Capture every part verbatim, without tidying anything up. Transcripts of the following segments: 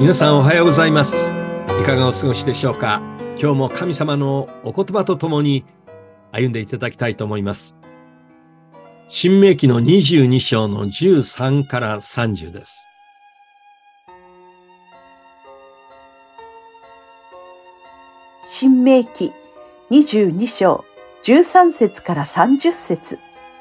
皆さんおはようございます。いかがお過ごしでしょうか。今日も神様のお言葉とともに歩んでいただきたいと思います。申命記のにじゅうに章のじゅうさんからさんじゅうです。 申命記にじゅうに章じゅうさん節からさんじゅっ節。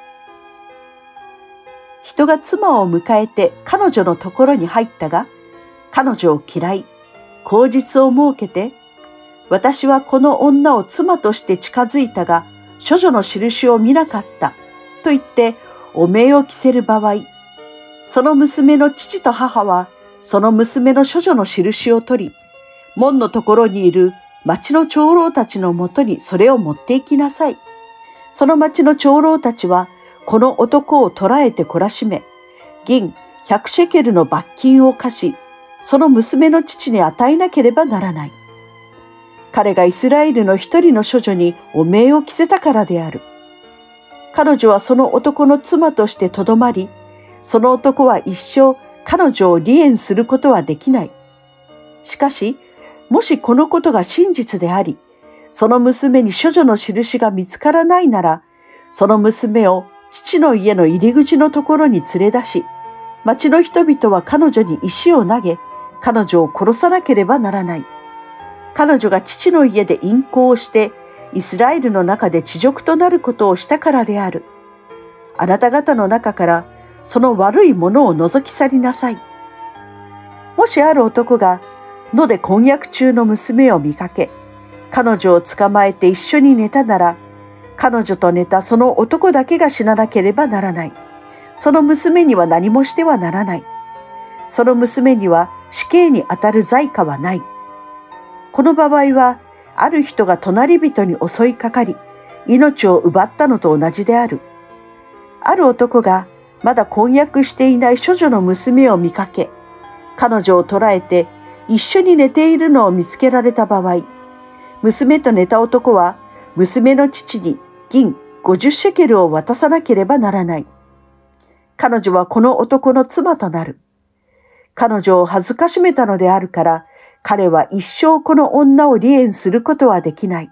人が妻を迎えて彼女のところに入ったが、彼女を嫌い、口実を設けて、私はこの女を妻として近づいたが、処女の印を見なかった、と言って汚名を着せる場合、その娘の父と母は、その娘の処女の印を取り、門のところにいる町の長老たちのもとにそれを持って行きなさい。その町の長老たちは、この男を捕らえて懲らしめ、銀ひゃくシェケルの罰金を課し、その娘の父に与えなければならない。彼がイスラエルの一人の処女に汚名を着せたからである。彼女はその男の妻としてとどまり、その男は一生彼女を離縁することはできない。しかし、もしこのことが真実であり、その娘に処女の印が見つからないなら、その娘を父の家の入り口のところに連れ出し、町の人々は彼女に石を投げ、彼女を殺さなければならない。彼女が父の家で淫行をして、イスラエルの中で恥辱となることをしたからである。あなた方の中から、その悪いものを除き去りなさい。もしある男が、野で婚約中の娘を見かけ、彼女を捕まえて一緒に寝たなら、彼女と寝たその男だけが死ななければならない。その娘には何もしてはならない。その娘には死刑にあたる罪過はない。この場合は、ある人が隣人に襲いかかり、命を奪ったのと同じである。ある男がまだ婚約していない処女の娘を見かけ、彼女を捕らえて一緒に寝ているのを見つけられた場合、娘と寝た男は娘の父に銀ごじゅうシェケルを渡さなければならない。彼女はこの男の妻となる。彼女を恥ずかしめたのであるから、彼は一生この女を離縁することはできない。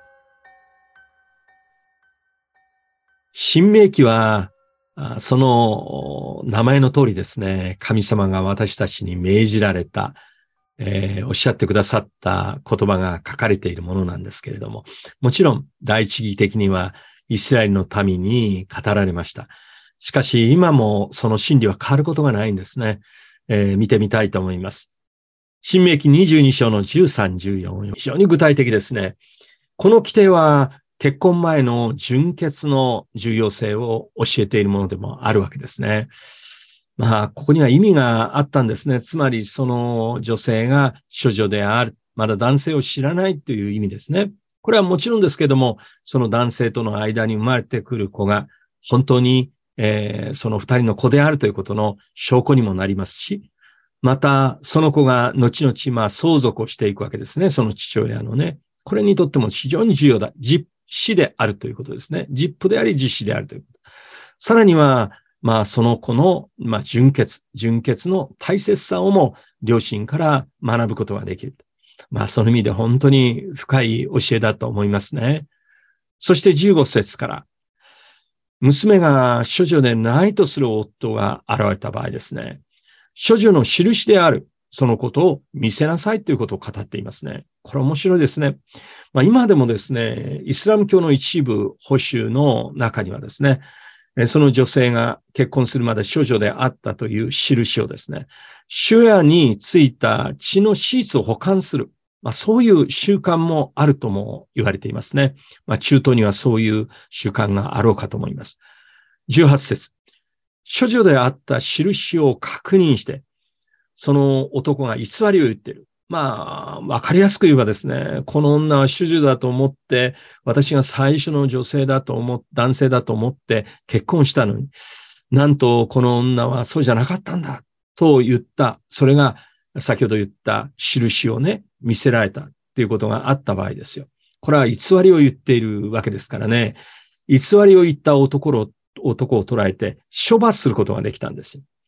申命記は、その名前の通りですね、神様が私たちに命じられた、えー、おっしゃってくださった言葉が書かれているものなんですけれども、もちろん第一義的にはイスラエルの民に語られました。しかし今もその真理は変わることがないんですね。えー、見てみたいと思います。申命記にじゅうに章のじゅうさん、じゅうよん、非常に具体的ですね。この規定は結婚前の純潔の重要性を教えているものでもあるわけですね。まあ、ここには意味があったんですね。つまりその女性が処女である、まだ男性を知らないという意味ですね。これはもちろんですけども、その男性との間に生まれてくる子が本当にえー、その二人の子であるということの証拠にもなりますし、また、その子が後々、まあ、相続をしていくわけですね。その父親のね。これにとっても非常に重要だ。実子であるということですね。実父であり、実子であるということ。さらには、まあ、その子の、まあ、純潔、純潔の大切さをも両親から学ぶことができる。まあ、その意味で本当に深い教えだと思いますね。そしてじゅうご節から、娘が処女でないとする夫が現れた場合ですね。処女の印である、そのことを見せなさいということを語っていますね。これ面白いですね。まあ、今でもですね、イスラム教の一部保守の中にはですね、その女性が結婚するまで処女であったという印をですね、主屋についた血のシーツを保管する。まあ、そういう習慣もあるとも言われていますね。まあ、中東にはそういう習慣があろうかと思います。じゅうはち節。処女であった印を確認して、その男が偽りを言っている。まあ、わかりやすく言えばですね、この女は処女だと思って、私が最初の女性だと思っ、男性だと思って結婚したのに、なんとこの女はそうじゃなかったんだと言った。それが先ほど言った印をね、見せられたっていうことがあった場合ですよ。これは偽りを言っているわけですからね。偽りを言った男を、男を捉えて処罰することができたんですよ。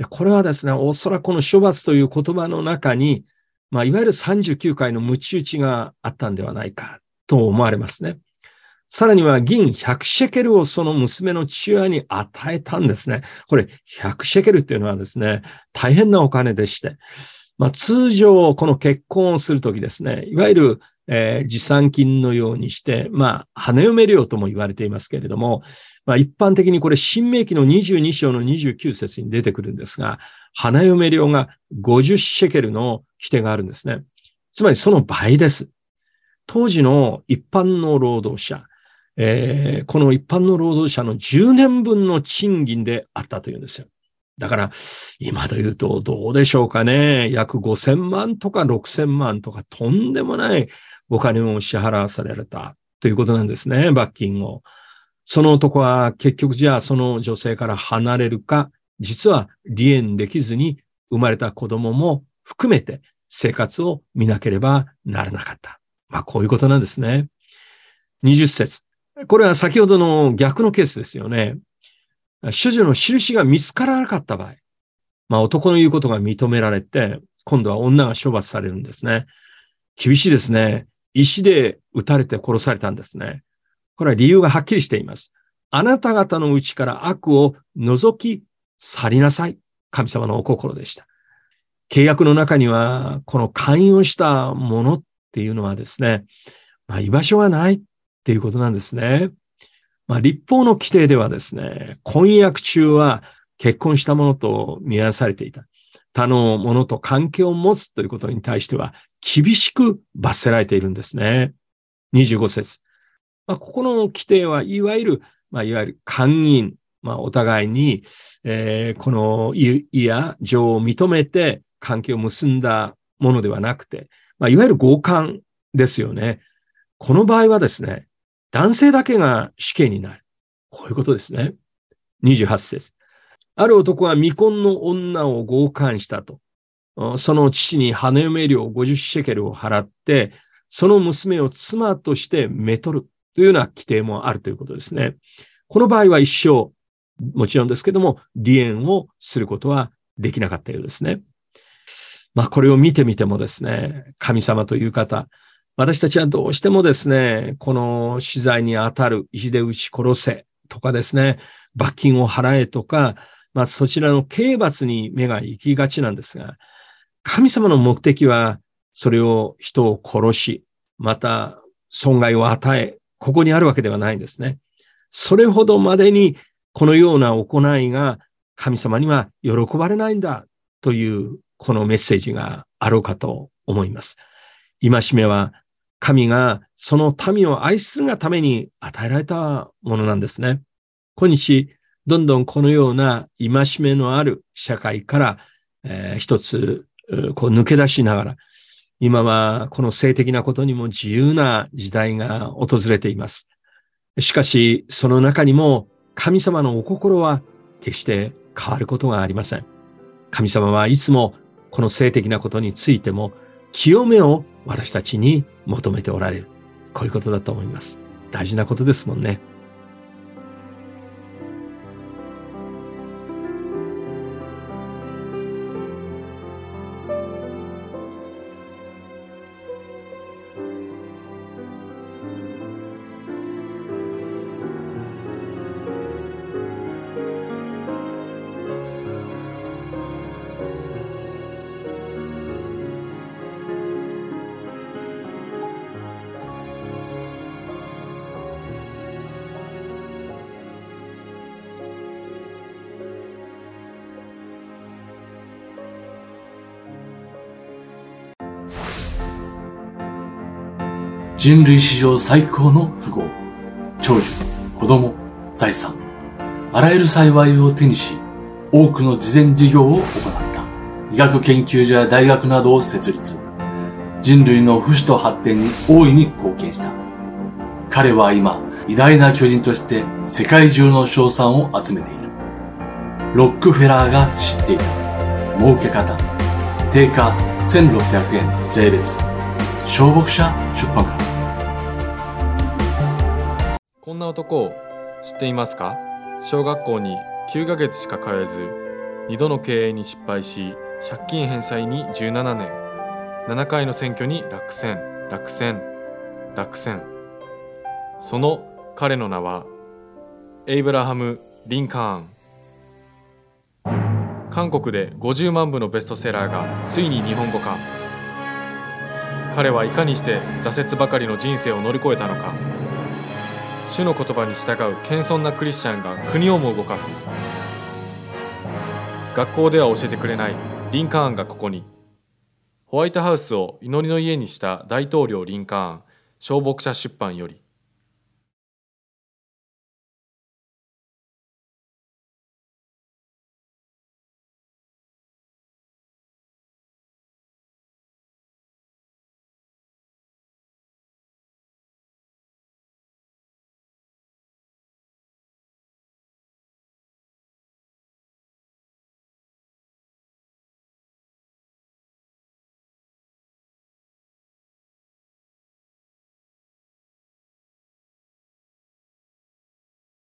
これはですね、おそらくこの処罰という言葉の中に、まあ、いわゆるさんじゅうきゅうかいの鞭打ちがあったんではないかと思われますね。さらには銀ひゃくシェケルをその娘の父親に与えたんですね。これひゃくシェケルっていうのはですね、大変なお金でして、まあ、通常この結婚をするときですね、いわゆる、えー、持参金のようにして、まあ、花嫁料とも言われていますけれども、まあ、一般的にこれ、新明記のにじゅうに章のにじゅうきゅう節に出てくるんですが、花嫁料がごじゅうシェケルの規定があるんですね。つまりその倍です。当時の一般の労働者、えー、この一般の労働者のじゅうねんぶんの賃金であったというんですよ。だから、今で言うとどうでしょうかね。約ごせんまんとかろくせんまんとかとんでもないお金を支払わされたということなんですね、罰金を。その男は結局じゃあその女性から離れるか、実は離縁できずに生まれた子供も含めて生活を見なければならなかった。まあこういうことなんですね。にじゅっ節。これは先ほどの逆のケースですよね。処女の印が見つからなかった場合、まあ男の言うことが認められて、今度は女が処罰されるんですね。厳しいですね。石で撃たれて殺されたんですね。これは理由がはっきりしています。あなた方のうちから悪を除き去りなさい。神様のお心でした。契約の中には、この寛容したものっていうのはですね、まあ、居場所がないっていうことなんですね。まあ、立法の規定ではですね、婚約中は結婚したものと見なされていた。他のものと関係を持つということに対しては厳しく罰せられているんですね。にじゅうご節。まあ、ここの規定はいわゆる、まあ、いわゆる姦淫、まあ、お互いに、えー、この意や情を認めて関係を結んだものではなくて、まあ、いわゆる強姦ですよね。この場合はですね、男性だけが死刑になる。こういうことですね。にじゅうはち節。ある男は未婚の女を強姦したと。その父に花嫁料ごじゅうシェケルを払って、その娘を妻としてめとるというような規定もあるということですね。この場合は一生、もちろんですけども、離縁をすることはできなかったようですね。まあこれを見てみてもですね、神様という方、私たちはどうしてもですね、この死罪に当たる石で撃ち殺せとかですね、罰金を払えとか、まあそちらの刑罰に目が行きがちなんですが、神様の目的はそれを人を殺し、また損害を与え、ここにあるわけではないんですね。それほどまでにこのような行いが神様には喜ばれないんだというこのメッセージがあろうかと思います。戒めは神がその民を愛するがために与えられたものなんですね。今日、どんどんこのような戒めのある社会から、えー、一つこう抜け出しながら、今はこの性的なことにも自由な時代が訪れています。しかし、その中にも神様のお心は決して変わることがありません。神様はいつもこの性的なことについても清めを私たちに求めておられる。こういうことだと思います。大事なことですもんね。 人類史上最高の富豪、長寿、子供、財産、あらゆる幸いを手にし、多くの慈善事業を行った。医学研究所や大学などを設立。人類の不死と発展に大いに貢献した。彼は今、偉大な巨人として世界中の称賛を集めている。ロックフェラーが知っていた。儲け方。定価せんろっぴゃくえん税別。小牧社出版から。 こんな男を知っていますか？小学校にきゅうかげつしか通えず、 にどの経営に失敗し、借金返済にじゅうななねん、ななかいの選挙に落選、落選、落選。その彼の名は、エイブラハム・リンカーン。韓国でごじゅうまんぶのベストセラーがついに日本語化。彼はいかにして挫折ばかりの人生を乗り越えたのか。主の言葉に従う謙遜なクリスチャンが国をも動かす。学校では教えてくれないリンカーンがここに。ホワイトハウスを祈りの家にした大統領リンカーン、小牧者出版より。